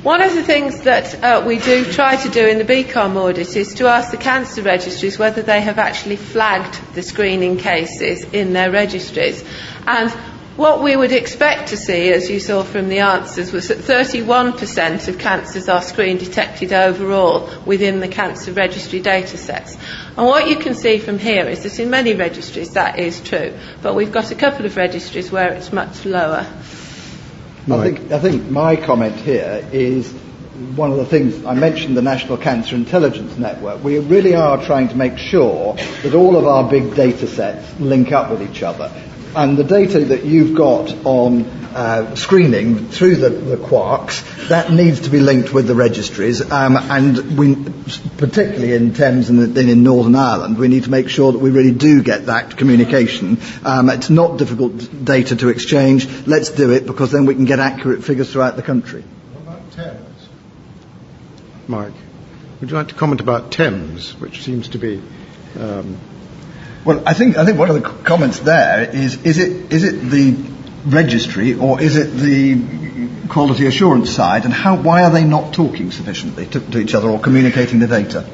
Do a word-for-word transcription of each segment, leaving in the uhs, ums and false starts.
One of the things that uh, we do try to do in the B COM audit is to ask the cancer registries whether they have actually flagged the screening cases in their registries. And what we would expect to see, as you saw from the answers, was that thirty-one percent of cancers are screen detected overall within the cancer registry data sets. And what you can see from here is that in many registries that is true, but we've got a couple of registries where it's much lower. I think, I think my comment here is one of the things I mentioned, the National Cancer Intelligence Network. We really are trying to make sure that all of our big data sets link up with each other. And the data that you've got on uh, screening through the, the quarks, that needs to be linked with the registries. Um, and we, particularly in Thames and in Northern Ireland, we need to make sure that we really do get that communication. Um, it's not difficult data to exchange. Let's do it, because then we can get accurate figures throughout the country. What about Thames? Mike, would you like to comment about Thames, which seems to be... Um, Well, I think I think one of the comments there is is it is it the registry or is it the quality assurance side, and how why are they not talking sufficiently to, to each other or communicating the data?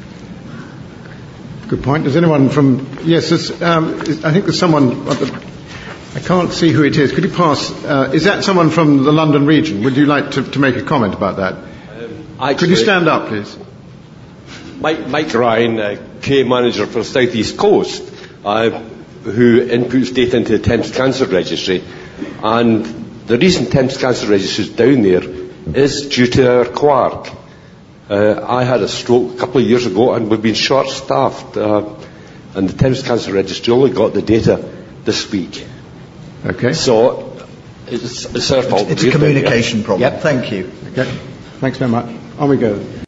Good point. Does anyone from yes? There's, um, is, I think there's someone. I can't see who it is. Could you pass? Uh, is that someone from the London region? Would you like to, to make a comment about that? Um, actually, Could you stand up, please? Mike, Mike Ryan, uh, K Manager for South East Coast, uh, who inputs data into the Thames Cancer Registry. And the reason Thames Cancer Registry is down there is due to our quark. Uh, I had a stroke a couple of years ago and we've been short-staffed. Uh, and the Thames Cancer Registry only got the data this week. Okay. So it's, it's our fault. It's a communication problem. Yep. Thank you. Okay. Thanks very much. On we go.